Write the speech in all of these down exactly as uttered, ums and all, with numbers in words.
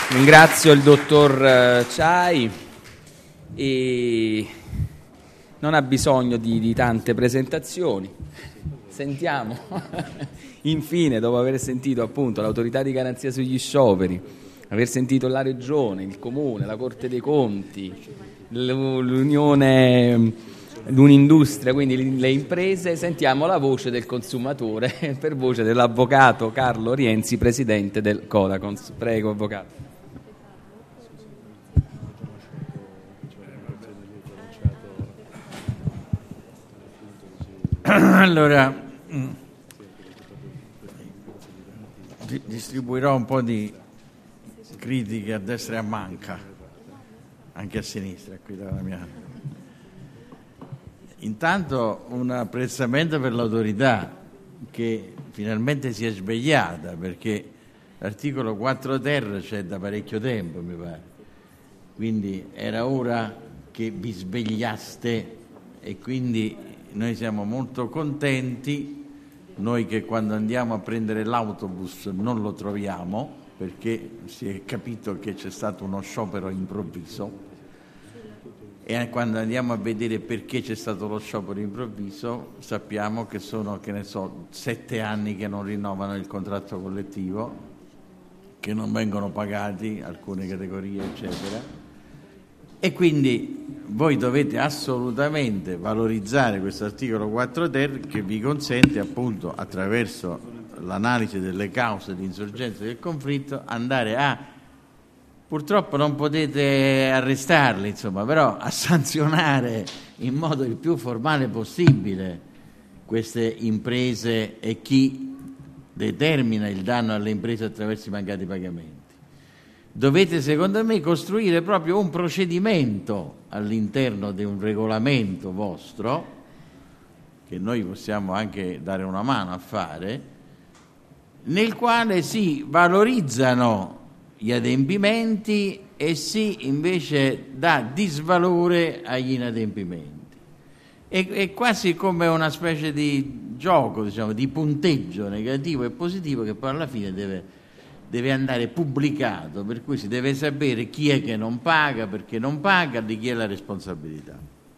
Ringrazio il dottor Ciai e non ha bisogno di, di tante presentazioni. Sentiamo, infine, dopo aver sentito appunto l'autorità di garanzia sugli scioperi, aver sentito la Regione, il Comune, la Corte dei Conti, l'Unione, l'Unindustria, quindi le imprese, sentiamo la voce del consumatore per voce dell'avvocato Carlo Rienzi, presidente del Codacons. Prego, avvocato. Allora, distribuirò un po' di critiche a destra e a manca, anche a sinistra, qui dalla mia. Intanto un apprezzamento per l'autorità che finalmente si è svegliata, perché l'articolo quattro ter c'è da parecchio tempo, mi pare. Quindi era ora che vi svegliaste e quindi noi siamo molto contenti, noi che quando andiamo a prendere l'autobus non lo troviamo perché si è capito che c'è stato uno sciopero improvviso, e quando andiamo a vedere perché c'è stato lo sciopero improvviso sappiamo che sono, che ne so, sette anni che non rinnovano il contratto collettivo, che non vengono pagati alcune categorie, eccetera. E quindi voi dovete assolutamente valorizzare questo articolo quattro ter che vi consente appunto, attraverso l'analisi delle cause di insorgenza del conflitto, andare a, purtroppo non potete arrestarli, insomma, però a sanzionare in modo il più formale possibile queste imprese e chi determina il danno alle imprese attraverso i mancati pagamenti. Dovete, secondo me, costruire proprio un procedimento all'interno di un regolamento vostro, che noi possiamo anche dare una mano a fare, nel quale si valorizzano gli adempimenti e si invece dà disvalore agli inadempimenti. È, è quasi come una specie di gioco, diciamo, di punteggio negativo e positivo che poi alla fine deve deve andare pubblicato, per cui si deve sapere chi è che non paga, perché non paga, di chi è la responsabilità.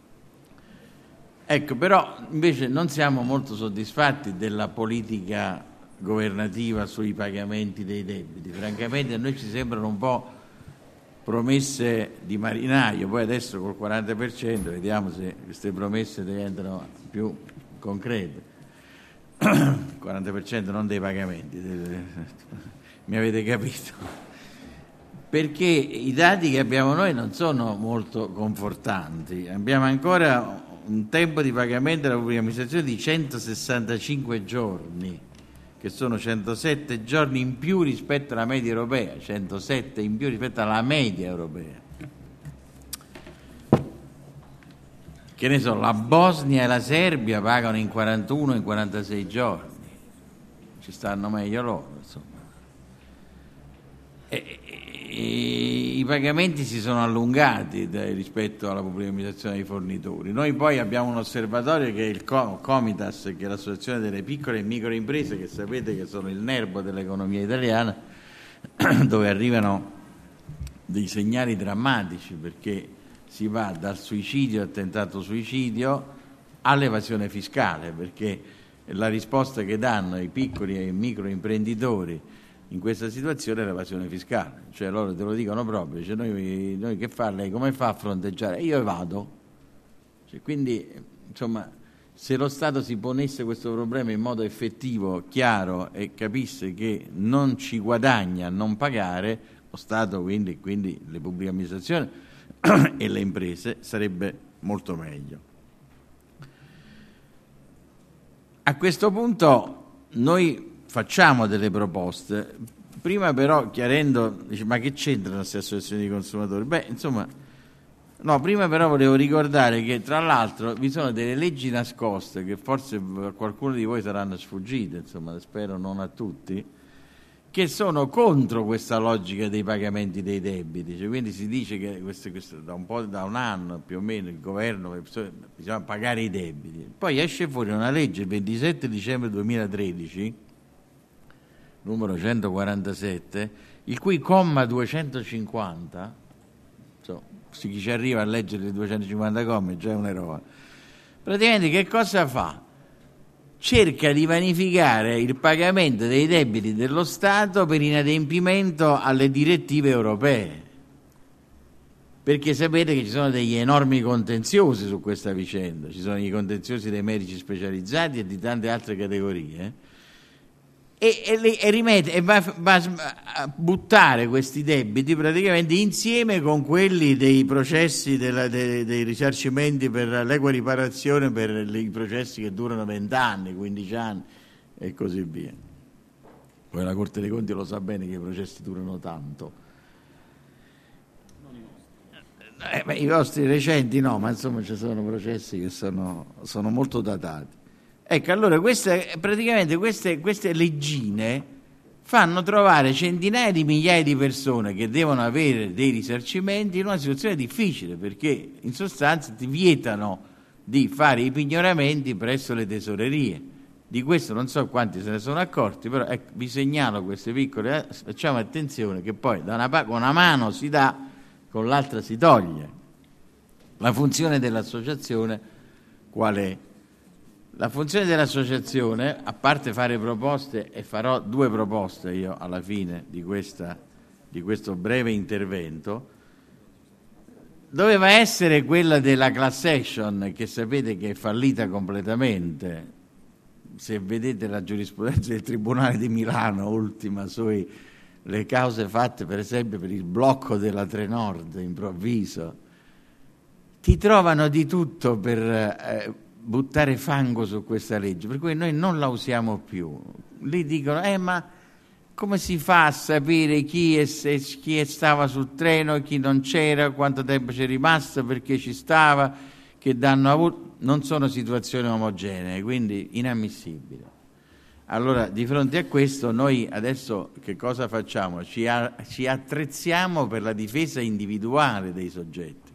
Ecco, però invece non siamo molto soddisfatti della politica governativa sui pagamenti dei debiti. Francamente a noi ci sembrano un po' promesse di marinaio, poi adesso col quaranta per cento vediamo se queste promesse diventano più concrete. quaranta per cento non dei pagamenti, mi avete capito? Perché i dati che abbiamo noi non sono molto confortanti. Abbiamo ancora un tempo di pagamento della pubblica amministrazione di centosessantacinque giorni, che sono centosette giorni in più rispetto alla media europea, centosette in più rispetto alla media europea. Che ne so, la Bosnia e la Serbia pagano in quarantuno e in quarantasei giorni, ci stanno meglio loro, insomma. E, e, i pagamenti si sono allungati dai, rispetto alla pubblica amministrazione dei fornitori. Noi poi abbiamo un osservatorio che è il Comitas, che è l'associazione delle piccole e micro imprese, che sapete che sono il nervo dell'economia italiana, dove arrivano dei segnali drammatici, perché si va dal suicidio al tentato suicidio all'evasione fiscale, perché la risposta che danno ai piccoli e micro imprenditori in questa situazione è l'evasione fiscale, cioè loro te lo dicono proprio, cioè noi, noi che fa, lei come fa a fronteggiare? Io evado. Cioè, quindi, insomma, se lo Stato si ponesse questo problema in modo effettivo, chiaro, e capisse che non ci guadagna a non pagare, lo Stato, quindi, quindi le pubbliche amministrazioni e le imprese, sarebbe molto meglio. A questo punto noi facciamo delle proposte, prima però chiarendo, dice, ma che c'entrano queste associazioni di consumatori? Beh, insomma, no, prima però volevo ricordare che tra l'altro vi sono delle leggi nascoste che forse a qualcuno di voi saranno sfuggite, insomma, spero non a tutti, che sono contro questa logica dei pagamenti dei debiti. Cioè, quindi si dice che questo, questo, da un po' da un anno più o meno il governo bisogna pagare i debiti, poi esce fuori una legge il ventisette dicembre duemilatredici, numero centoquarantasette, il cui comma duecentocinquanta, so, chi ci arriva a leggere i duecentocinquanta commi già è un eroe, praticamente che cosa fa? Cerca di vanificare il pagamento dei debiti dello Stato per inadempimento alle direttive europee, perché sapete che ci sono degli enormi contenziosi su questa vicenda, ci sono i contenziosi dei medici specializzati e di tante altre categorie, e, e, e, rimette, e va, va a buttare questi debiti praticamente insieme con quelli dei processi della, dei, dei risarcimenti per l'equa riparazione per i processi che durano venti anni, quindici anni e così via. Poi la Corte dei Conti lo sa bene che i processi durano tanto. Eh, beh, i vostri recenti no, ma insomma ci sono processi che sono, sono molto datati. Ecco, allora queste, praticamente queste, queste leggine fanno trovare centinaia di migliaia di persone che devono avere dei risarcimenti in una situazione difficile, perché in sostanza ti vietano di fare i pignoramenti presso le tesorerie. Di questo non so quanti se ne sono accorti, però ecco, vi segnalo queste piccole, facciamo attenzione che poi da una, con una mano si dà, con l'altra si toglie. La funzione dell'associazione qual è? La funzione dell'associazione, a parte fare proposte, e farò due proposte io alla fine di, questa, di questo breve intervento, doveva essere quella della class action, che sapete che è fallita completamente. Se vedete la giurisprudenza del Tribunale di Milano, ultima, sui le cause fatte per esempio per il blocco della Trenord improvviso, ti trovano di tutto per eh, buttare fango su questa legge, per cui noi non la usiamo più. Lì dicono, eh ma come si fa a sapere chi, è, se, chi è stava sul treno, chi non c'era, quanto tempo c'è rimasto, perché ci stava, che danno avuto. Non sono situazioni omogenee, quindi inammissibile. Allora, di fronte a questo, noi adesso che cosa facciamo? Ci, a, ci attrezziamo per la difesa individuale dei soggetti.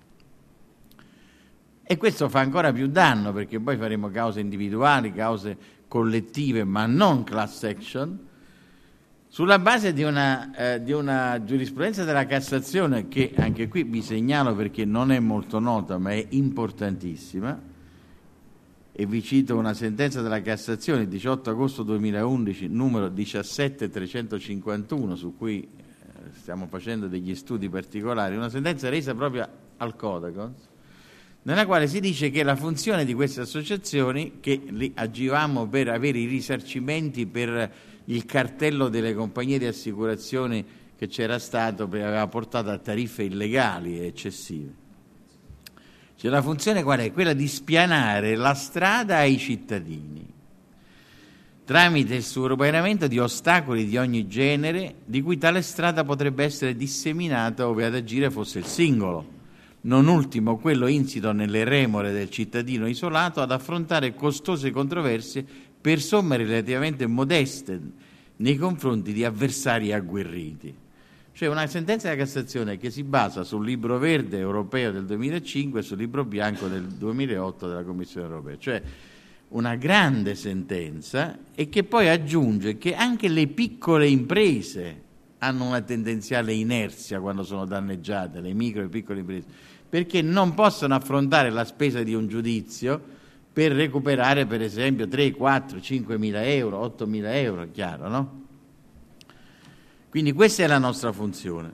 E questo fa ancora più danno, perché poi faremo cause individuali, cause collettive, ma non class action, sulla base di una, eh, di una giurisprudenza della Cassazione, che anche qui vi segnalo perché non è molto nota, ma è importantissima. E vi cito una sentenza della Cassazione, diciotto agosto duemilaundici, numero diciassette trecentocinquantuno, su cui eh, stiamo facendo degli studi particolari, una sentenza resa proprio al Codacons, nella quale si dice che la funzione di queste associazioni, che lì agivamo per avere i risarcimenti per il cartello delle compagnie di assicurazione che c'era stato, aveva portato a tariffe illegali e eccessive. Cioè, la funzione qual è? Quella di spianare la strada ai cittadini tramite il superamento di ostacoli di ogni genere, di cui tale strada potrebbe essere disseminata ove ad agire fosse il singolo, non ultimo quello insito nelle remore del cittadino isolato ad affrontare costose controversie per somme relativamente modeste nei confronti di avversari agguerriti. Cioè una sentenza della Cassazione che si basa sul libro verde europeo del duemilacinque e sul libro bianco del duemilaotto della Commissione europea, cioè una grande sentenza, e che poi aggiunge che anche le piccole imprese hanno una tendenziale inerzia quando sono danneggiate, le micro e piccole imprese, perché non possono affrontare la spesa di un giudizio per recuperare per esempio tre, quattro, cinque mila euro, otto mila euro, chiaro, no? Quindi questa è la nostra funzione.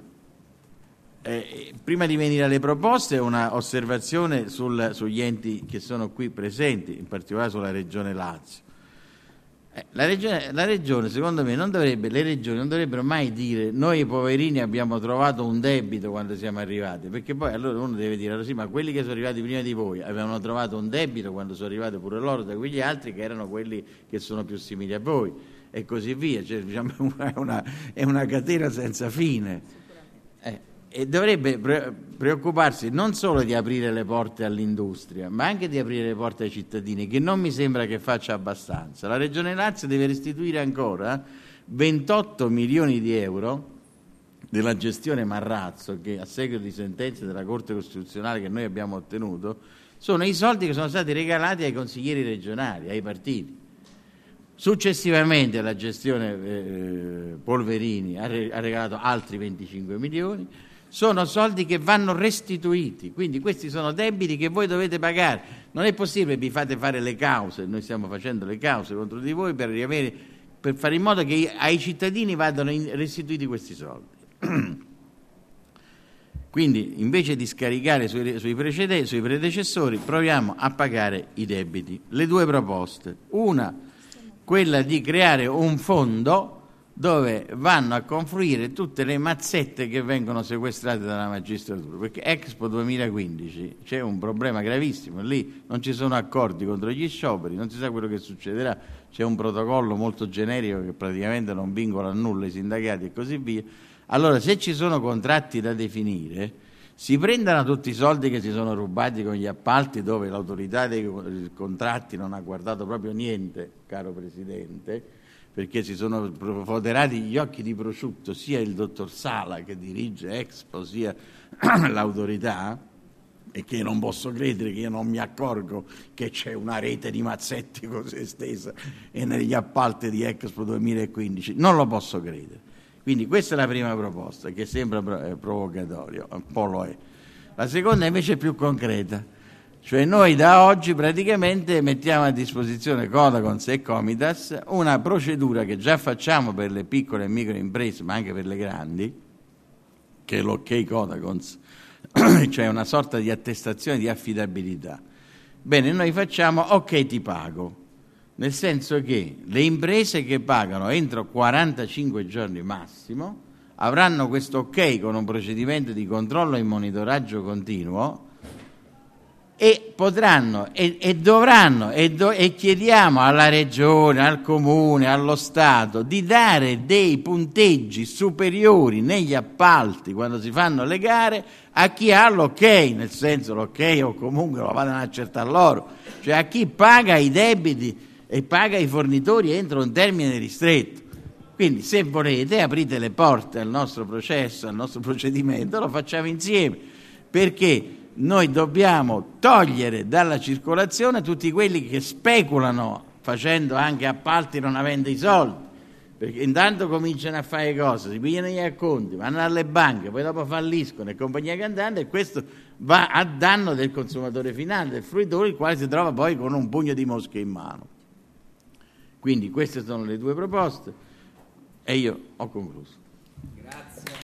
Eh, prima di venire alle proposte, una osservazione sul, sugli enti che sono qui presenti, in particolare sulla Regione Lazio. Eh, la, regione, la Regione, secondo me, non dovrebbe, le Regioni non dovrebbero mai dire noi poverini abbiamo trovato un debito quando siamo arrivati, perché poi allora uno deve dire, allora sì, ma quelli che sono arrivati prima di voi avevano trovato un debito quando sono arrivati pure loro da quegli altri che erano quelli che sono più simili a voi. E così via, cioè, diciamo, è, una, è una catena senza fine. Eh, e dovrebbe pre- preoccuparsi non solo di aprire le porte all'industria, ma anche di aprire le porte ai cittadini, che non mi sembra che faccia abbastanza. La Regione Lazio deve restituire ancora ventotto milioni di euro della gestione Marrazzo, che a seguito di sentenze della Corte Costituzionale che noi abbiamo ottenuto, sono i soldi che sono stati regalati ai consiglieri regionali, ai partiti. Successivamente la gestione eh, Polverini ha, re- ha regalato altri venticinque milioni, sono soldi che vanno restituiti, quindi questi sono debiti che voi dovete pagare. Non è possibile vi fate fare le cause, noi stiamo facendo le cause contro di voi per, riavere, per fare in modo che ai cittadini vadano in, restituiti questi soldi. Quindi invece di scaricare sui, sui, precede, sui predecessori proviamo a pagare i debiti. Le due proposte, una quella di creare un fondo dove vanno a confluire tutte le mazzette che vengono sequestrate dalla magistratura, perché Expo duemilaquindici c'è un problema gravissimo, lì non ci sono accordi contro gli scioperi, non si sa quello che succederà, c'è un protocollo molto generico che praticamente non vincola a nulla i sindacati e così via. Allora, se ci sono contratti da definire, si prendano tutti i soldi che si sono rubati con gli appalti, dove l'autorità dei contratti non ha guardato proprio niente, caro Presidente, perché si sono foderati gli occhi di prosciutto sia il dottor Sala che dirige Expo sia l'autorità, e che non posso credere che io non mi accorgo che c'è una rete di mazzetti così estesa e negli appalti di Expo duemilaquindici, non lo posso credere. Quindi questa è la prima proposta, che sembra provocatoria, un po' lo è. La seconda invece è più concreta, cioè noi da oggi praticamente mettiamo a disposizione Codacons e Comitas una procedura che già facciamo per le piccole e micro imprese, ma anche per le grandi, che è l'ok Codacons, cioè una sorta di attestazione di affidabilità. Bene, noi facciamo ok ti pago, nel senso che le imprese che pagano entro quarantacinque giorni massimo avranno questo ok con un procedimento di controllo e monitoraggio continuo e potranno e, e dovranno e, do, e chiediamo alla Regione, al Comune, allo Stato di dare dei punteggi superiori negli appalti quando si fanno le gare a chi ha l'ok, nel senso l'ok o comunque lo vadano a accertare loro, cioè a chi paga i debiti e paga i fornitori entro un termine ristretto. Quindi se volete aprite le porte al nostro processo, al nostro procedimento, lo facciamo insieme, perché noi dobbiamo togliere dalla circolazione tutti quelli che speculano facendo anche appalti non avendo i soldi, perché intanto cominciano a fare cose, si pigliano gli acconti, vanno alle banche, poi dopo falliscono e compagnia cantante, e questo va a danno del consumatore finale, del fruitore, il quale si trova poi con un pugno di mosche in mano. Quindi queste sono le due proposte e io ho concluso.